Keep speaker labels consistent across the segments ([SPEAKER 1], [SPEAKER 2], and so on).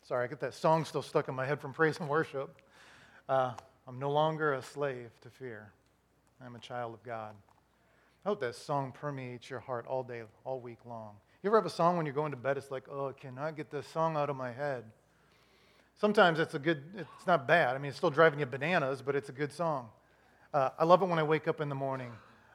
[SPEAKER 1] Sorry, I get that song still stuck in my head from praise and worship. I'm no longer a slave to fear. I'm a child of God. I hope that song permeates your heart all day, all week long. You ever have a song when you're going to bed, it's like, oh, I cannot get this song out of my head. Sometimes it's not bad. I mean, it's still driving you bananas, but it's a good song. I love it when I wake up in the morning.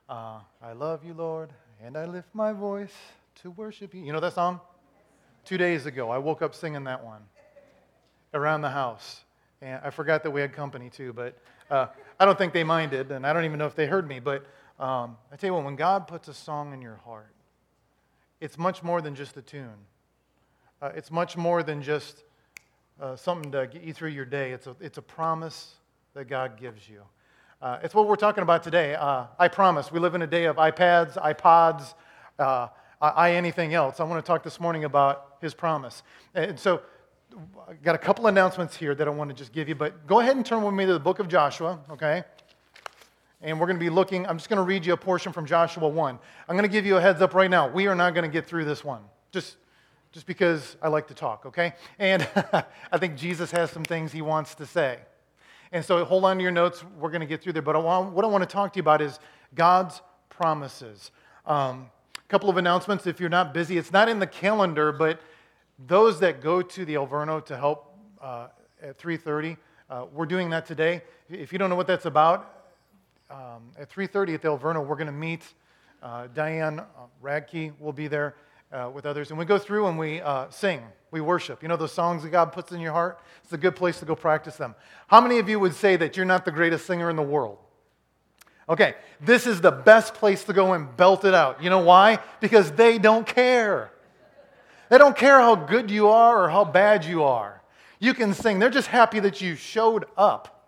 [SPEAKER 1] I love you, Lord, and I lift my voice to worship you. You know that song? 2 days ago, I woke up singing that one around the house. And I forgot that we had company too, but I don't think they minded, and I don't even know if they heard me. But I tell you what, when God puts a song in your heart, it's much more than just a tune. It's much more than just something to get you through your day. It's a promise that God gives you. It's what we're talking about today. I promise. We live in a day of iPads, iPods, anything else. I want to talk this morning about His promise. And so I've got a couple announcements here that I want to just give you, but go ahead and turn with me to the book of Joshua, okay? And we're going to be looking, I'm just going to read you a portion from Joshua 1. I'm going to give you a heads up right now. We are not going to get through this one, just because I like to talk, okay? And I think Jesus has some things He wants to say. And so hold on to your notes. We're going to get through there. But what I want to talk to you about is God's promises. A couple of announcements if you're not busy. It's not in the calendar, but those that go to the Alverno to help at 3:30, we're doing that today. If you don't know what that's about, at 3:30 at the Alverno, we're going to meet. Diane Radke will be there with others. And we go through and we sing. We worship. You know those songs that God puts in your heart? It's a good place to go practice them. How many of you would say that you're not the greatest singer in the world? Okay, this is the best place to go and belt it out. You know why? Because they don't care. They don't care how good you are or how bad you are. You can sing. They're just happy that you showed up.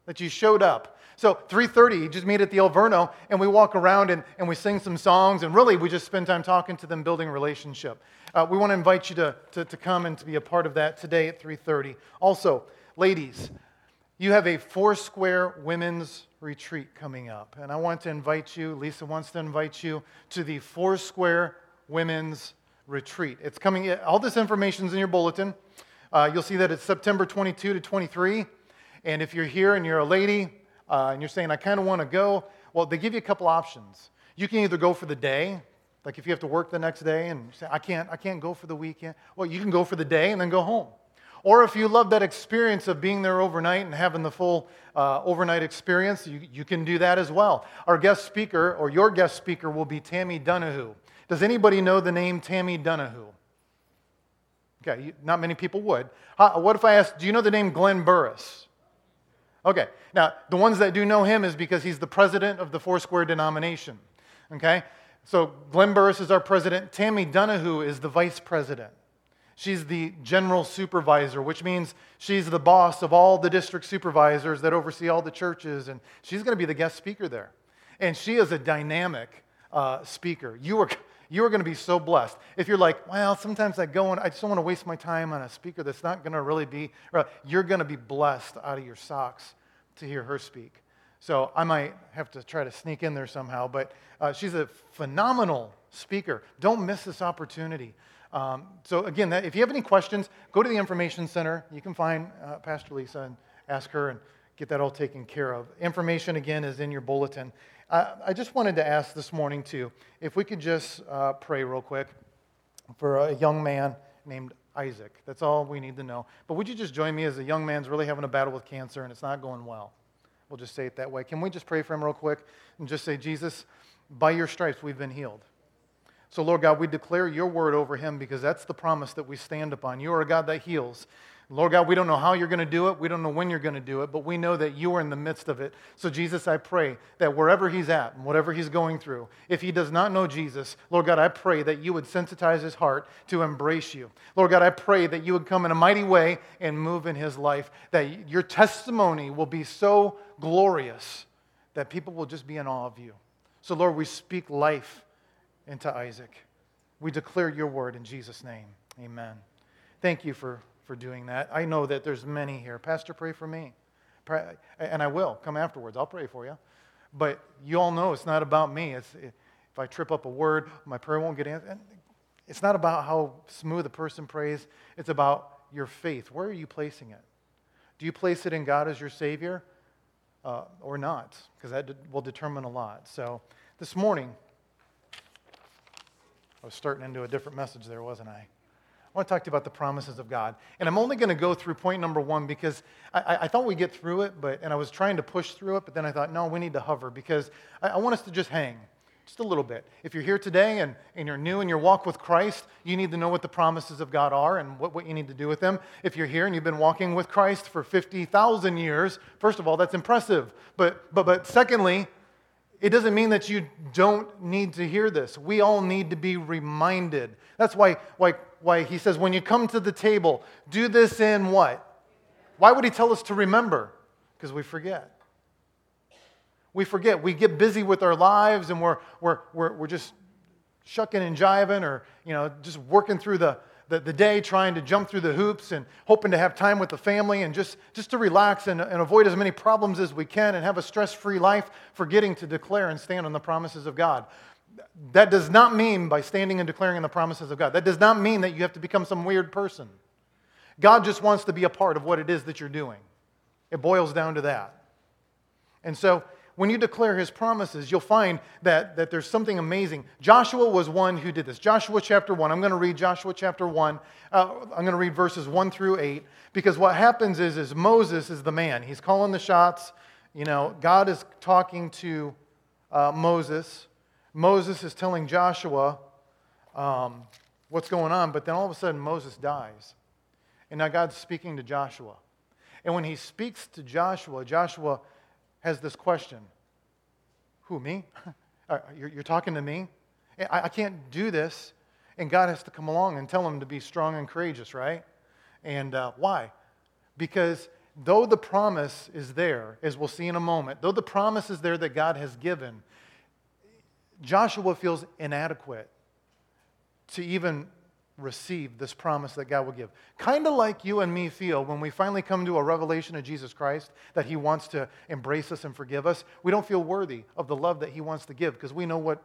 [SPEAKER 1] So 3:30, you just meet at the Alverno, and we walk around and we sing some songs, and really we just spend time talking to them, building a relationship. We want to invite you to come and to be a part of that today at 3:30. Also, ladies, you have a Foursquare women's retreat coming up, and I want to invite you, Lisa wants to invite you to the Foursquare women's retreat. It's coming, all this information is in your bulletin. You'll see that it's September 22 to 23, and if you're here and you're a lady, and you're saying, I kind of want to go, well, they give you a couple options. You can either go for the day, like if you have to work the next day and say, I can't go for the weekend. Well, you can go for the day and then go home. Or if you love that experience of being there overnight and having the full overnight experience, you can do that as well. Our guest speaker, or your guest speaker, will be Tammy Donahue. Does anybody know the name Tammy Donahue? Okay, not many people would. What if I asked, do you know the name Glenn Burris? Okay, now the ones that do know him is because he's the president of the Foursquare denomination. Okay, so Glenn Burris is our president. Tammy Donahue is the vice president. She's the general supervisor, which means she's the boss of all the district supervisors that oversee all the churches, and she's going to be the guest speaker there. And she is a dynamic speaker. You are going to be so blessed. If you're like, well, sometimes I go and I just don't want to waste my time on a speaker that's not going to really be, you're going to be blessed out of your socks to hear her speak. So I might have to try to sneak in there somehow, but she's a phenomenal speaker. Don't miss this opportunity. So again, if you have any questions, go to the information center. You can find Pastor Lisa and ask her and get that all taken care of. Information, again, is in your bulletin. I just wanted to ask this morning, too, if we could just pray real quick for a young man named Isaac. That's all we need to know. But would you just join me as a young man's really having a battle with cancer and it's not going well? We'll just say it that way. Can we just pray for him real quick and just say, Jesus, by your stripes we've been healed. So, Lord God, we declare your word over him because that's the promise that we stand upon. You are a God that heals. Lord God, we don't know how you're going to do it. We don't know when you're going to do it, but we know that you are in the midst of it. So, Jesus, I pray that wherever he's at and whatever he's going through, if he does not know Jesus, Lord God, I pray that you would sensitize his heart to embrace you. Lord God, I pray that you would come in a mighty way and move in his life, that your testimony will be so glorious that people will just be in awe of you. So, Lord, we speak life into Isaac. We declare your word in Jesus' name. Amen. Thank you for doing that. I know that there's many here. Pastor, pray for me. And I will. Come afterwards. I'll pray for you. But you all know it's not about me. If I trip up a word, my prayer won't get answered. It's not about how smooth a person prays. It's about your faith, where are you placing it? Do you place it in God as your Savior or not? Because that will determine a lot. So this morning, I was starting into a different message there, wasn't I? I want to talk to you about the promises of God. And I'm only going to go through point number 1 because I thought we'd get through it, and I was trying to push through it, but then I thought, no, we need to hover because I want us to just hang. Just a little bit. If you're here today and you're new in your walk with Christ, you need to know what the promises of God are and what you need to do with them. If you're here and you've been walking with Christ for 50,000 years, first of all, that's impressive. But secondly, it doesn't mean that you don't need to hear this. We all need to be reminded. That's why he says, when you come to the table, do this in what? Why would he tell us to remember? Because we forget. We forget. We get busy with our lives, and we're just shucking and jiving, or just working through the day, trying to jump through the hoops and hoping to have time with the family and just to relax and avoid as many problems as we can and have a stress-free life, forgetting to declare and stand on the promises of God. That does not mean by standing and declaring on the promises of God. That does not mean that you have to become some weird person. God just wants to be a part of what it is that you're doing. It boils down to that. And so, when you declare his promises, you'll find that there's something amazing. Joshua was one who did this. Joshua chapter 1. I'm going to read Joshua chapter 1. I'm going to read verses 1 through 8. Because what happens is Moses is the man. He's calling the shots. God is talking to Moses. Moses is telling Joshua what's going on. But then all of a sudden Moses dies. And now God's speaking to Joshua. And when he speaks to Joshua, Joshua has this question. Who, me? You're talking to me? I can't do this. And God has to come along and tell him to be strong and courageous, right? And why? Because though the promise is there, as we'll see in a moment, though the promise is there that God has given, Joshua feels inadequate to even receive this promise that God will give. Kind of like you and me feel when we finally come to a revelation of Jesus Christ that he wants to embrace us and forgive us. We don't feel worthy of the love that he wants to give because we know what,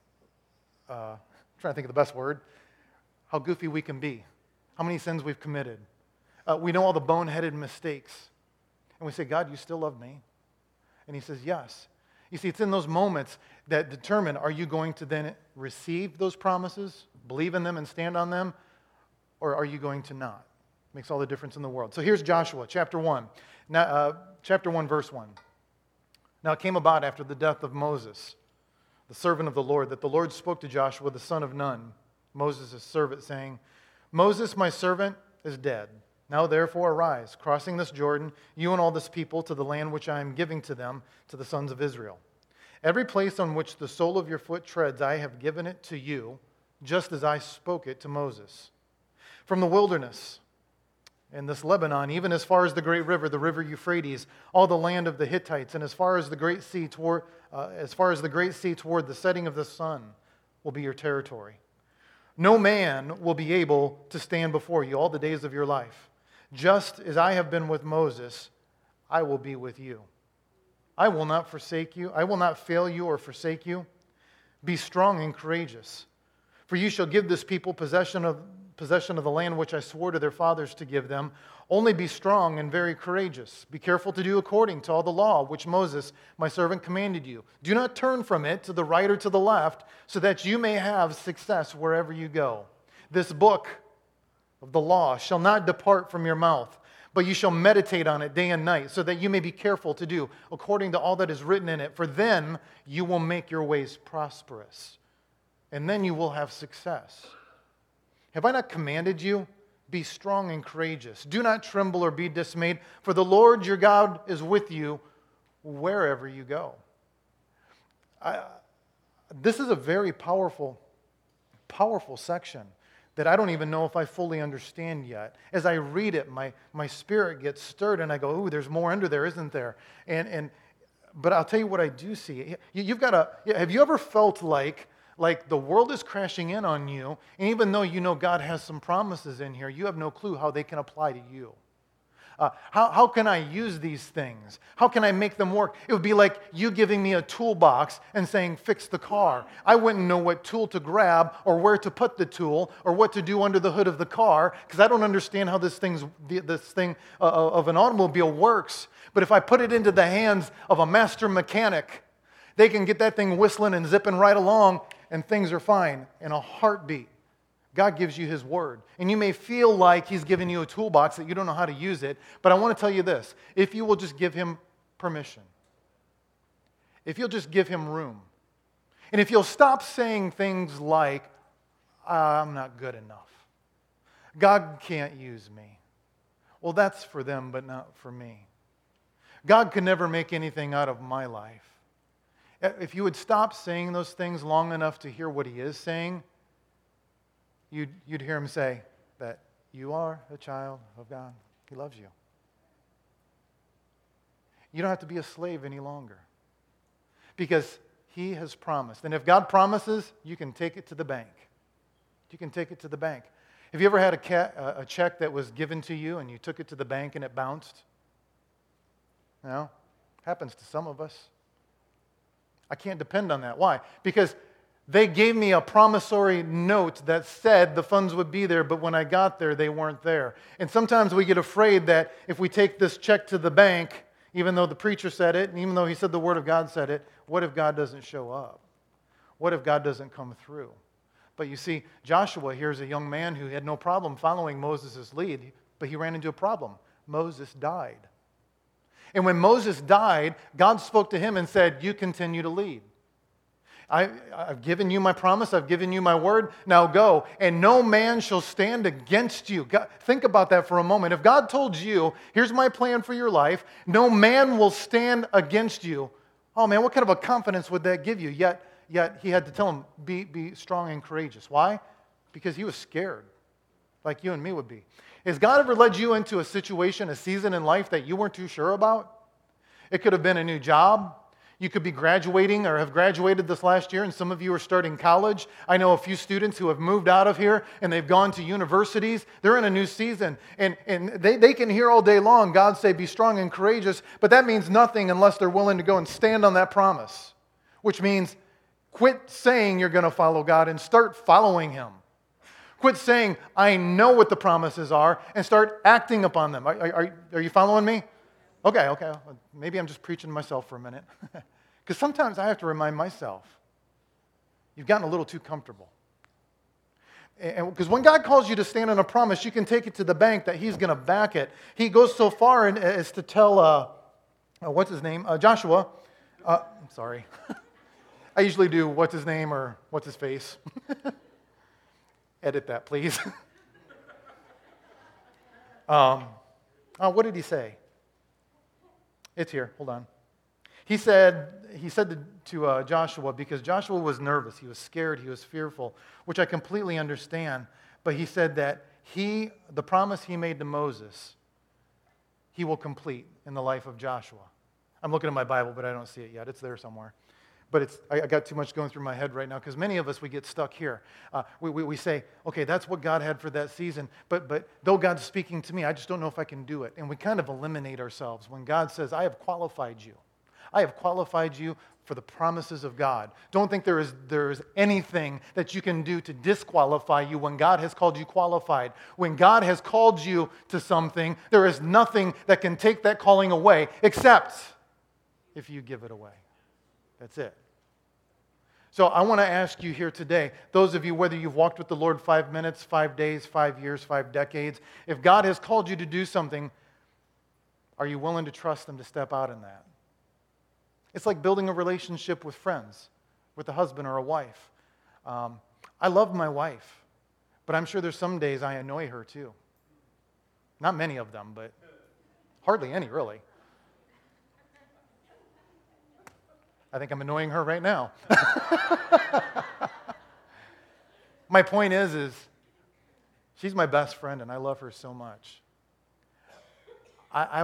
[SPEAKER 1] I'm trying to think of the best word, how goofy we can be, how many sins we've committed. We know all the boneheaded mistakes. And we say, God, you still love me? And he says, yes. You see, it's in those moments that determine, are you going to then receive those promises, believe in them and stand on them, or are you going to not? Makes all the difference in the world. So here's Joshua, chapter 1. Now, chapter 1, verse 1. Now it came about after the death of Moses, the servant of the Lord, that the Lord spoke to Joshua, the son of Nun, Moses' servant, saying, Moses, my servant, is dead. Now therefore arise, crossing this Jordan, you and all this people, to the land which I am giving to them, to the sons of Israel. Every place on which the sole of your foot treads, I have given it to you, just as I spoke it to Moses. From the wilderness and this Lebanon, even as far as the great river, the river Euphrates, all the land of the Hittites, and as far as the great sea toward the setting of the sun, will be your territory. No man will be able to stand before you all the days of your life. Just as I have been with Moses, I will be with you. I will not forsake you. I will not fail you or forsake you. Be strong and courageous. For you shall give this people possession of the land which I swore to their fathers to give them. Only be strong and very courageous. Be careful to do according to all the law which Moses, my servant, commanded you. Do not turn from it to the right or to the left, so that you may have success wherever you go. This book of the law shall not depart from your mouth, but you shall meditate on it day and night, so that you may be careful to do according to all that is written in it. For then you will make your ways prosperous, and then you will have success. Have I not commanded you? Be strong and courageous. Do not tremble or be dismayed, for the Lord your God is with you wherever you go. This is a very powerful section that I don't even know if I fully understand yet. As I read it, my spirit gets stirred, and I go, ooh, there's more under there, isn't there? But I'll tell you what I do see. Have you ever felt like the world is crashing in on you, and even though you know God has some promises in here, you have no clue how they can apply to you? How can I use these things? How can I make them work? It would be like you giving me a toolbox and saying, fix the car. I wouldn't know what tool to grab or where to put the tool or what to do under the hood of the car because I don't understand how this thing of an automobile works. But if I put it into the hands of a master mechanic, they can get that thing whistling and zipping right along and things are fine in a heartbeat. God gives you His Word. And you may feel like He's giving you a toolbox that you don't know how to use it, but I want to tell you this. If you will just give Him permission, if you'll just give Him room, and if you'll stop saying things like, I'm not good enough, God can't use me. Well, that's for them, but not for me. God could never make anything out of my life. If you would stop saying those things long enough to hear what He is saying, you'd hear Him say that you are a child of God. He loves you. You don't have to be a slave any longer because He has promised. And if God promises, you can take it to the bank. You can take it to the bank. Have you ever had a check that was given to you and you took it to the bank and it bounced? No? Happens to some of us. I can't depend on that. Why? Because they gave me a promissory note that said the funds would be there, but when I got there, they weren't there. And sometimes we get afraid that if we take this check to the bank, even though the preacher said it, and even though he said the Word of God said it, what if God doesn't show up? What if God doesn't come through? But you see, Joshua here is a young man who had no problem following Moses' lead, but he ran into a problem. Moses died. And when Moses died, God spoke to him and said, you continue to lead. I've given you my promise. I've given you my word. Now go. And no man shall stand against you. God, think about that for a moment. If God told you, here's my plan for your life, no man will stand against you. Oh man, what kind of a confidence would that give you? Yet he had to tell him, be strong and courageous. Why? Because he was scared, like you and me would be. Has God ever led you into a situation, a season in life that you weren't too sure about? It could have been a new job. You could be graduating or have graduated this last year, and some of you are starting college. I know a few students who have moved out of here, and they've gone to universities. They're in a new season, and they can hear all day long God say, be strong and courageous, but that means nothing unless they're willing to go and stand on that promise, which means quit saying you're going to follow God and start following Him. Quit saying, I know what the promises are, and start acting upon them. Are you following me? Okay. Maybe I'm just preaching to myself for a minute. Because sometimes I have to remind myself, you've gotten a little too comfortable. Because when God calls you to stand on a promise, you can take it to the bank that He's going to back it. He goes so far as to tell, what's his name? Joshua. I'm sorry. I usually do what's his name or what's his face. Edit that, please. What did he say? It's here. Hold on. He said to Joshua, because Joshua was nervous, he was scared, he was fearful, which I completely understand. But he said that the promise he made to Moses, he will complete in the life of Joshua. I'm looking at my Bible, but I don't see it yet. It's there somewhere. But I got too much going through my head right now because many of us, we get stuck here. We say, okay, that's what God had for that season, but though God's speaking to me, I just don't know if I can do it. And we kind of eliminate ourselves when God says, I have qualified you. I have qualified you for the promises of God. Don't think there is anything that you can do to disqualify you when God has called you qualified. When God has called you to something, there is nothing that can take that calling away except if you give it away. That's it. So I want to ask you here today, those of you, whether you've walked with the Lord 5 minutes, 5 days, 5 years, 5 decades, if God has called you to do something, are you willing to trust Him to step out in that? It's like building a relationship with friends, with a husband or a wife. I love my wife, but I'm sure there's some days I annoy her too. Not many of them, but hardly any, really. I think I'm annoying her right now. My point is she's my best friend and I love her so much. I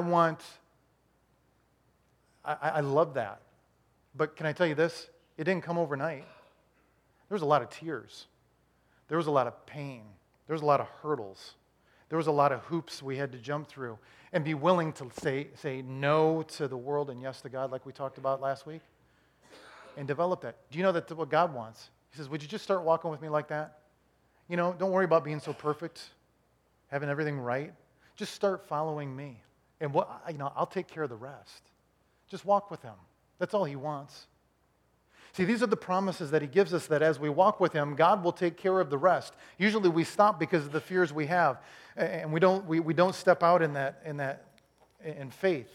[SPEAKER 1] love that. But can I tell you this? It didn't come overnight. There was a lot of tears. There was a lot of pain. There was a lot of hurdles. There was a lot of hoops we had to jump through and be willing to say no to the world and yes to God, like we talked about last week, and develop that. Do you know that's what God wants? He says, would you just start walking with me like that? You know, don't worry about being so perfect, having everything right. Just start following me. And I'll take care of the rest. Just walk with him. That's all he wants. See, these are the promises that he gives us, that as we walk with him, God will take care of the rest. Usually we stop because of the fears we have, and we don't step out in faith.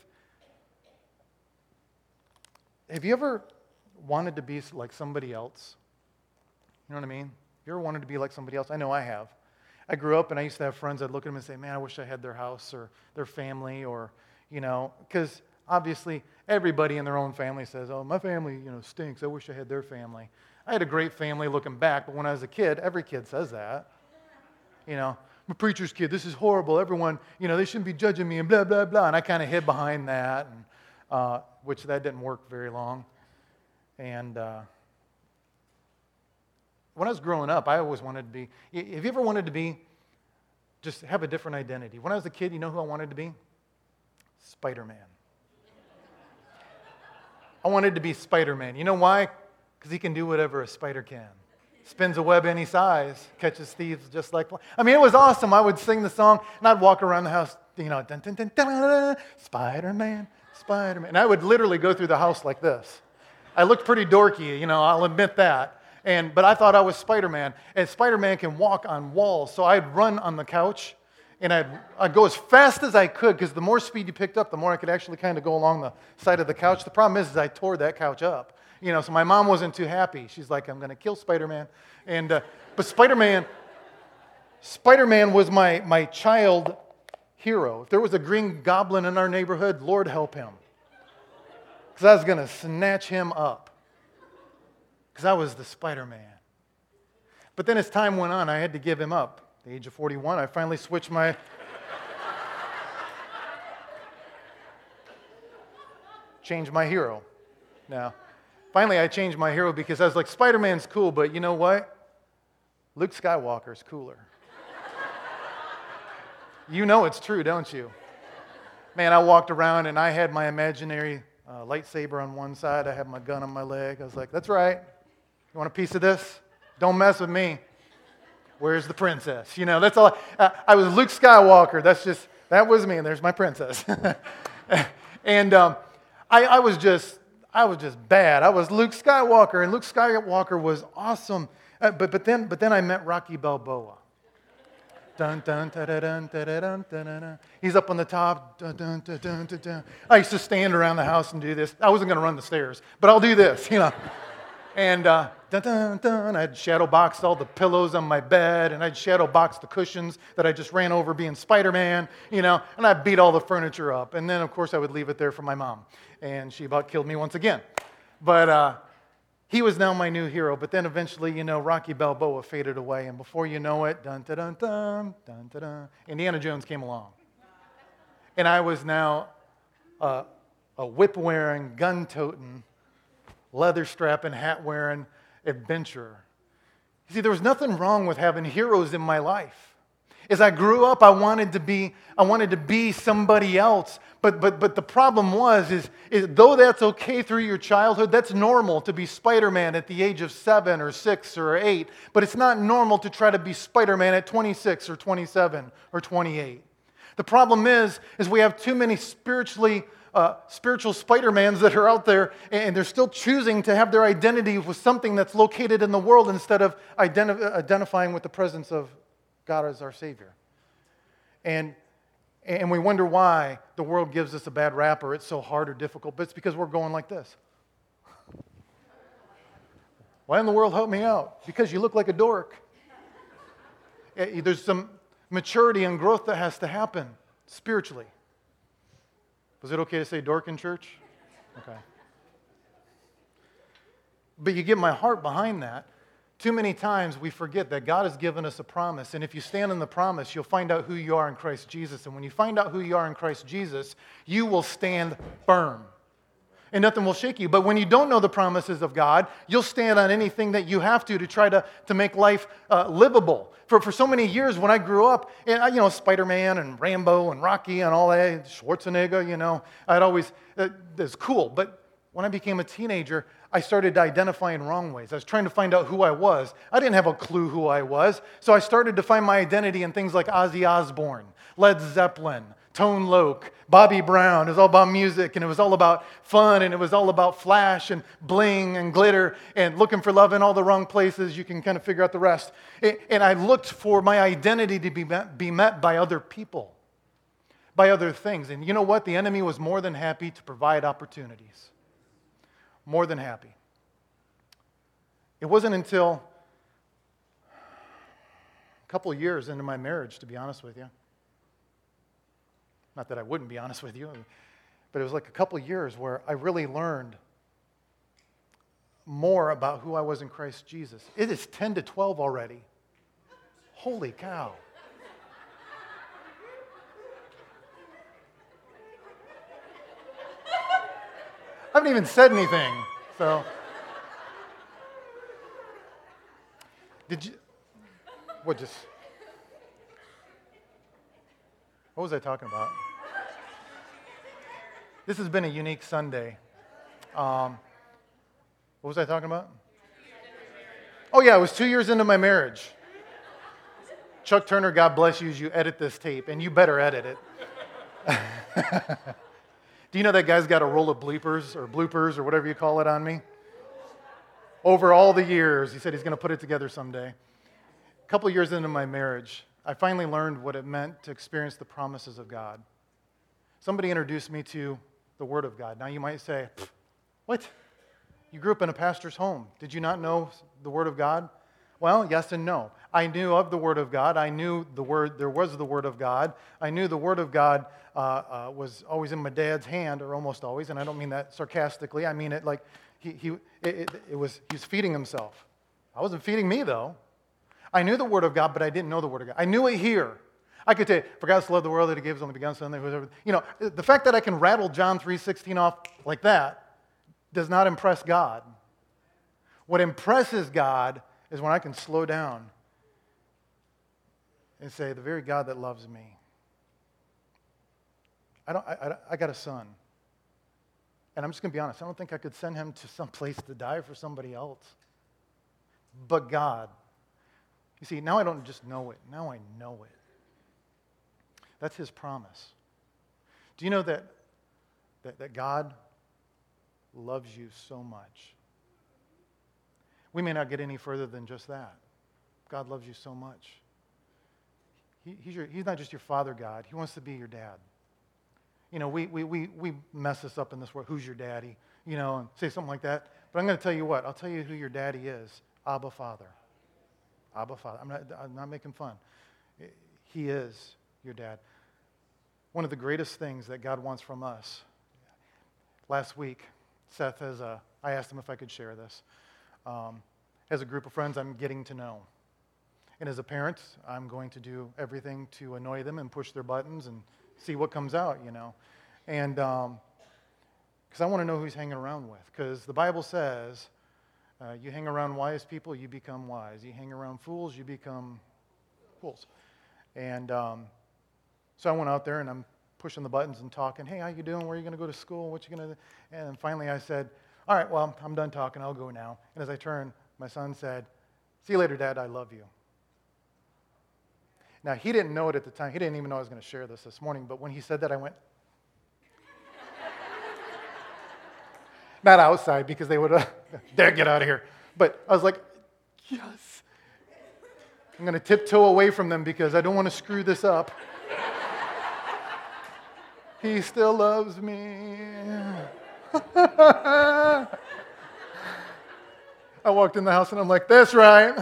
[SPEAKER 1] Have you ever wanted to be like somebody else? You know what I mean? Have you ever wanted to be like somebody else? I know I have. I grew up and I used to have friends. I'd look at them and say, man, I wish I had their house or their family, or, because obviously everybody in their own family says, oh, my family, stinks. I wish I had their family. I had a great family looking back, but when I was a kid, every kid says that. I'm a preacher's kid. This is horrible. Everyone, they shouldn't be judging me and blah, blah, blah. And I kind of hid behind that, and which that didn't work very long. And when I was growing up, I always wanted to be, have you ever wanted to just have a different identity? When I was a kid, you know who I wanted to be? Spider-Man. I wanted to be Spider-Man. You know why? Because he can do whatever a spider can. Spins a web any size, catches thieves just like... it was awesome. I would sing the song, and I'd walk around the house, dun, dun, dun, dun, dun, Spider-Man, Spider-Man. And I would literally go through the house like this. I looked pretty dorky, I'll admit that. But I thought I was Spider-Man, and Spider-Man can walk on walls. So I'd run on the couch, and I'd go as fast as I could, because the more speed you picked up, the more I could actually kind of go along the side of the couch. The problem is I tore that couch up. So my mom wasn't too happy. She's like, I'm going to kill Spider-Man. But Spider-Man was my child hero. If there was a green goblin in our neighborhood, Lord help him. Because I was going to snatch him up. Because I was the Spider-Man. But then as time went on, I had to give him up. At the age of 41, I finally switched my... changed my hero. Now, finally I changed my hero because I was like, Spider-Man's cool, but you know what? Luke Skywalker's cooler. You know it's true, don't you? Man, I walked around and I had my imaginary lightsaber on one side. I had my gun on my leg. I was like, that's right. You want a piece of this? Don't mess with me. Where's the princess? That's all. I was Luke Skywalker. That was me, and there's my princess. And I was just bad. I was Luke Skywalker, and Luke Skywalker was awesome. But then I met Rocky Balboa. Dun, dun, dun, dun, dun, dun, dun, dun, dun. He's up on the top. Dun, dun, dun, dun, dun, dun. I used to stand around the house and do this. I wasn't going to run the stairs, but I'll do this, And dun, dun, dun, I'd shadow boxed all the pillows on my bed, and I'd shadow boxed the cushions that I just ran over being Spider-Man, and I'd beat all the furniture up. And then, of course, I would leave it there for my mom, and she about killed me once again. But he was now my new hero. But then eventually, Rocky Balboa faded away, and before you know it, dun, dun, dun, dun, dun, dun, dun, Indiana Jones came along. And I was now a whip-wearing, gun-toting, leather-strapping, hat-wearing adventurer. You see, there was nothing wrong with having heroes in my life. As I grew up, I wanted to be somebody else. But the problem is though that's okay through your childhood, that's normal to be Spider-Man at the age of 7 or 6 or 8. But it's not normal to try to be Spider-Man at 26 or 27 or 28. The problem is we have too many spiritual Spider-Mans that are out there, and they're still choosing to have their identity with something that's located in the world instead of identifying with the presence of God as our Savior. And we wonder why the world gives us a bad rap, or it's so hard or difficult, but it's because we're going like this. Why in the world help me out? Because you look like a dork. There's some maturity and growth that has to happen spiritually. Was it okay to say dork in church? Okay. But you get my heart behind that. Too many times we forget that God has given us a promise, and if you stand in the promise, you'll find out who you are in Christ Jesus. And when you find out who you are in Christ Jesus, you will stand firm. and nothing will shake you. But when you don't know the promises of God, you'll stand on anything that you have to try to make life livable. For so many years when I grew up, and Spider-Man and Rambo and Rocky and all that, Schwarzenegger, I'd always, that's cool. But when I became a teenager, I started identifying wrong ways. I was trying to find out who I was. I didn't have a clue who I was. So I started to find my identity in things like Ozzy Osbourne, Led Zeppelin, Tone Loc, Bobby Brown. It was all about music, and it was all about fun, and it was all about flash and bling and glitter and looking for love in all the wrong places. You can kind of figure out the rest. And I looked for my identity to be met by other people, by other things. And you know what? The enemy was more than happy to provide opportunities. More than happy. It wasn't until a couple of years into my marriage, to be honest with you. Not that I wouldn't be honest with you, but it was like a couple of years where I really learned more about who I was in Christ Jesus. It is 10 to 12 already. Holy cow. I haven't even said anything, so. Did you, what was I talking about? This has been a unique Sunday. What was I talking about? Oh yeah, it was 2 years into my marriage. Chuck Turner, God bless you as you edit this tape, and you better edit it. Do you know that guy's got a roll of bloopers or whatever you call it on me? Over all the years, he said he's going to put it together someday. A couple of years into my marriage, I finally learned what it meant to experience the promises of God. Somebody introduced me to the Word of God. Now you might say, what? You grew up in a pastor's home. Did you not know the Word of God? Well, yes and no. I knew of the Word of God. I knew there was the Word of God. I knew the Word of God was always in my dad's hand, or almost always, and I don't mean that sarcastically. I mean it like he was feeding himself. I wasn't feeding me, though. I knew the Word of God, but I didn't know the Word of God. I knew it here. I could tell you, for God so loved the world that He gave His only begotten Son. The fact that I can rattle John 3:16 off like that does not impress God. What impresses God is when I can slow down and say, the very God that loves me. I got a son. And I'm just going to be honest, I don't think I could send him to some place to die for somebody else. But God. You see, now I don't just know it. Now I know it. That's His promise. Do you know that God loves you so much? We may not get any further than just that. God loves you so much. He's not just your father God. He wants to be your dad. We mess this up in this world. Who's your daddy? And say something like that. But I'm going to tell you what. I'll tell you who your daddy is. Abba Father. Abba Father. I'm not making fun. He is your dad. One of the greatest things that God wants from us. Last week, Seth I asked him if I could share this. As a group of friends I'm getting to know. And as a parent, I'm going to do everything to annoy them and push their buttons and see what comes out, And because I want to know who he's hanging around with. Because the Bible says, you hang around wise people, you become wise. You hang around fools, you become fools. And so I went out there and I'm pushing the buttons and talking. Hey, how you doing? Where are you going to go to school? What you going to do? And finally I said, all right, well, I'm done talking. I'll go now. And as I turned, my son said, see you later, Dad. I love you. Now, he didn't know it at the time. He didn't even know I was going to share this morning. But when he said that, I went, not outside because they would have, Dad, get out of here. But I was like, yes. I'm going to tiptoe away from them because I don't want to screw this up. He still loves me. I walked in the house and I'm like, that's right.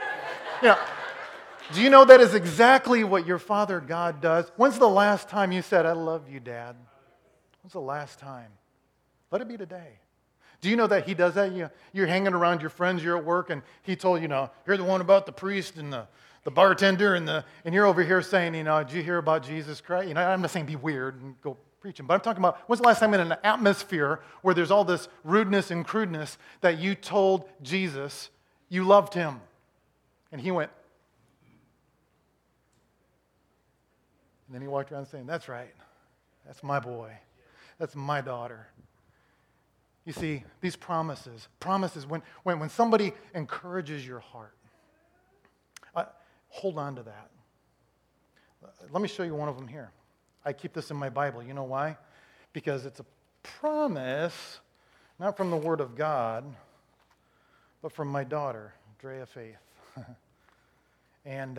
[SPEAKER 1] Do you know that is exactly what your Father God does? When's the last time you said, I love you, Dad? When's the last time? Let it be today. Do you know that He does that? You're hanging around your friends, you're at work, and He told you, you're the one about the priest and the bartender, and you're over here saying, did you hear about Jesus Christ? I'm not saying be weird and go preaching. But I'm talking about, when's the last time in an atmosphere where there's all this rudeness and crudeness that you told Jesus you loved him? And he went, and then he walked around saying, that's right. That's my boy. That's my daughter. You see, these promises, when somebody encourages your heart, hold on to that. Let me show you one of them here. I keep this in my Bible. You know why? Because it's a promise, not from the Word of God, but from my daughter, Drea Faith. And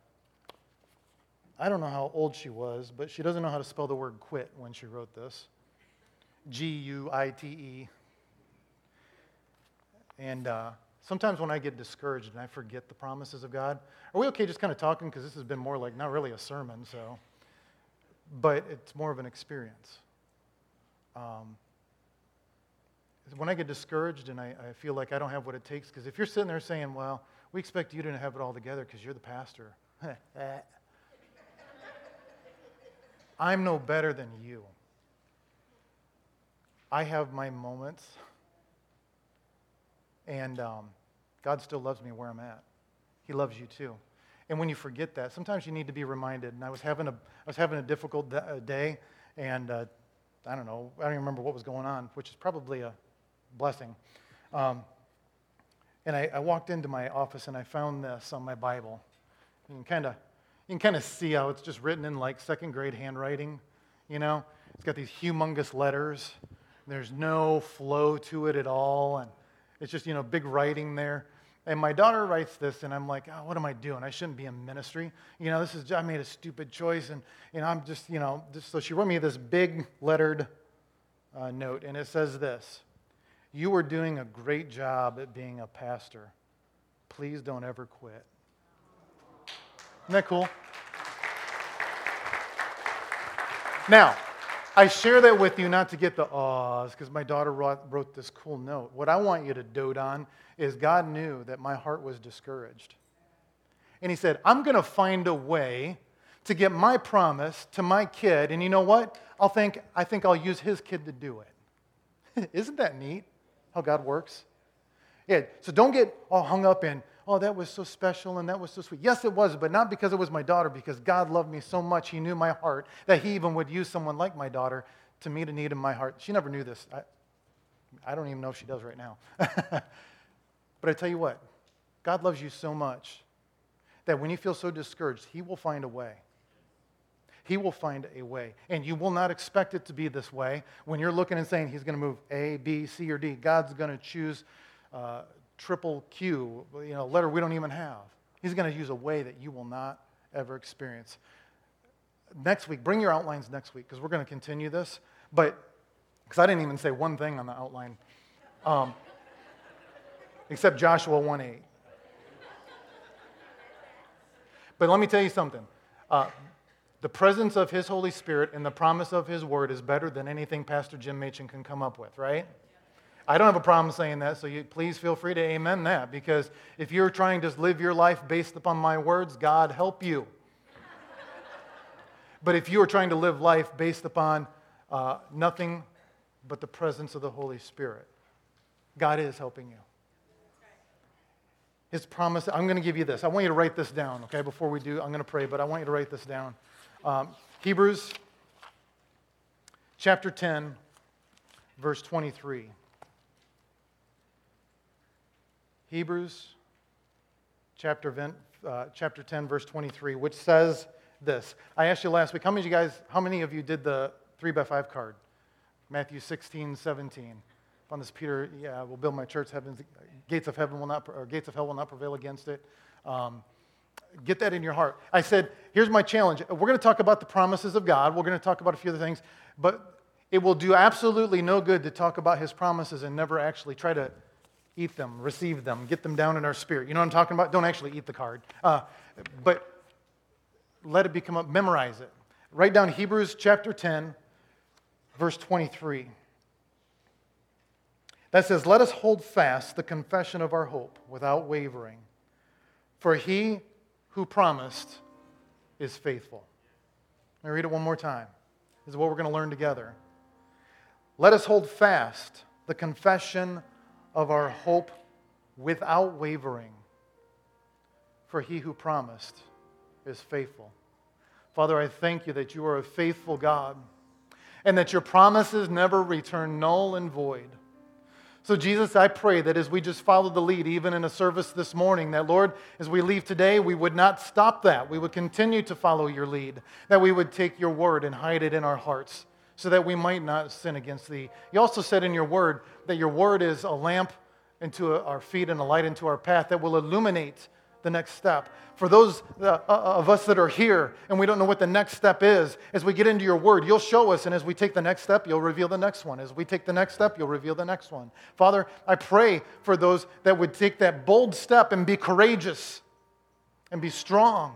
[SPEAKER 1] I don't know how old she was, but she doesn't know how to spell the word quit when she wrote this. Guite. And sometimes when I get discouraged and I forget the promises of God, are we okay just kind of talking? Because this has been more like not really a sermon, but it's more of an experience. When I get discouraged and I feel like I don't have what it takes, because if you're sitting there saying, well, we expect you to have it all together because you're the pastor. I'm no better than you. I have my moments, and God still loves me where I'm at. He loves you too. And when you forget that, sometimes you need to be reminded. And I was having a difficult day, and I don't even remember what was going on, which is probably a blessing. And I walked into my office and I found this on my Bible. You can kind of see how it's just written in like second grade handwriting. You know, it's got these humongous letters. There's no flow to it at all, and it's just big writing there. And my daughter writes this, and I'm like, oh, what am I doing? I shouldn't be in ministry. I made a stupid choice, and I'm just. So she wrote me this big lettered note, and it says this: "You are doing a great job at being a pastor. Please don't ever quit." Isn't that cool? Now, I share that with you not to get the ahs, because my daughter wrote this cool note. What I want you to dote on is God knew that my heart was discouraged. And he said, I'm going to find a way to get my promise to my kid, and you know what? I think I'll use his kid to do it. Isn't that neat, how God works? Yeah, so don't get all hung up in, oh, that was so special and that was so sweet. Yes, it was, but not because it was my daughter, because God loved me so much, he knew my heart, that he even would use someone like my daughter to meet a need in my heart. She never knew this. I don't even know if she does right now. But I tell you what, God loves you so much that when you feel so discouraged, he will find a way. He will find a way. And you will not expect it to be this way. When you're looking and saying he's going to move A, B, C, or D, God's going to choose triple Q, a letter we don't even have. He's going to use a way that you will not ever experience. Next week, bring your outlines next week, because we're going to continue this. But, because I didn't even say one thing on the outline, except Joshua 1:8. But let me tell you something. The presence of his Holy Spirit and the promise of his word is better than anything Pastor Jim Machen can come up with, right? I don't have a problem saying that, so you please feel free to amen that, because if you're trying to live your life based upon my words, God help you. But if you are trying to live life based upon nothing but the presence of the Holy Spirit, God is helping you. His promise, I'm going to give you this. I want you to write this down, okay? Before we do, I'm going to pray, but I want you to write this down. Hebrews chapter 10, verse 23. Hebrews chapter 10, verse 23, which says this. I asked you last week, how many of you did the 3x5 card? Matthew 16, 17. Upon this Peter, will build my church, gates of hell will not prevail against it. Get that in your heart. I said, here's my challenge. We're going to talk about the promises of God. We're going to talk about a few other things, but it will do absolutely no good to talk about his promises and never actually try to eat them, receive them, get them down in our spirit. You know what I'm talking about? Don't actually eat the card. But let it become memorize it. Write down Hebrews chapter 10, verse 23. That says, let us hold fast the confession of our hope without wavering, for he who promised is faithful. Let me read it one more time. is what we're going to learn together. Let us hold fast the confession of our hope without wavering, for he who promised is faithful. Father, I thank you that you are a faithful God and that your promises never return null and void. So Jesus, I pray that as we just follow the lead, even in a service this morning, that Lord, as we leave today, we would not stop that. We would continue to follow your lead, that we would take your word and hide it in our hearts so that we might not sin against thee. You also said in your word that your word is a lamp into our feet and a light into our path that will illuminate the next step. For those of us that are here and we don't know what the next step is, as we get into your word, you'll show us, and as we take the next step, you'll reveal the next one. As we take the next step, you'll reveal the next one. Father, I pray for those that would take that bold step and be courageous and be strong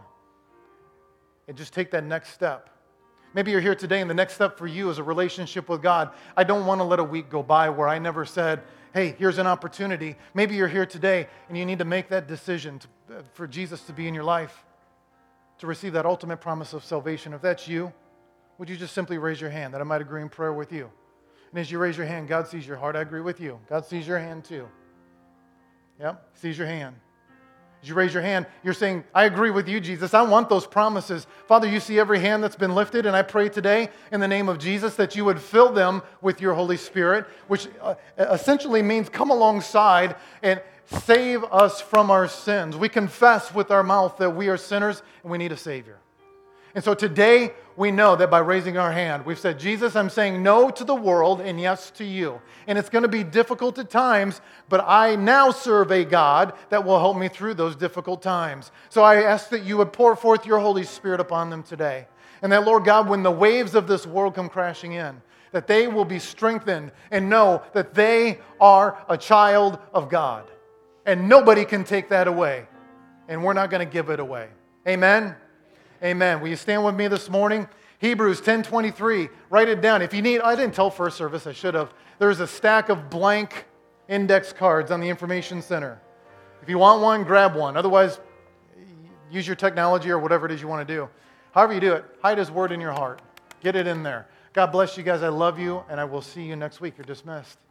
[SPEAKER 1] and just take that next step. Maybe you're here today and the next step for you is a relationship with God. I don't want to let a week go by where I never said, hey, here's an opportunity. Maybe you're here today and you need to make that decision for Jesus to be in your life, to receive that ultimate promise of salvation. If that's you, would you just simply raise your hand that I might agree in prayer with you? And as you raise your hand, God sees your heart. I agree with you. God sees your hand too. Yep, sees your hand. As you raise your hand, you're saying, I agree with you, Jesus. I want those promises. Father, you see every hand that's been lifted, and I pray today in the name of Jesus that you would fill them with your Holy Spirit, which essentially means come alongside and save us from our sins. We confess with our mouth that we are sinners and we need a Savior. And so today, we know that by raising our hand, we've said, Jesus, I'm saying no to the world and yes to you. And it's going to be difficult at times, but I now serve a God that will help me through those difficult times. So I ask that you would pour forth your Holy Spirit upon them today. And that, Lord God, when the waves of this world come crashing in, that they will be strengthened and know that they are a child of God. And nobody can take that away. And we're not going to give it away. Amen? Amen. Will you stand with me this morning? Hebrews 10:23. Write it down. If you need, I didn't tell first service, I should have. There's a stack of blank index cards on the information center. If you want one, grab one. Otherwise, use your technology or whatever it is you want to do. However you do it, hide His word in your heart. Get it in there. God bless you guys. I love you, and I will see you next week. You're dismissed.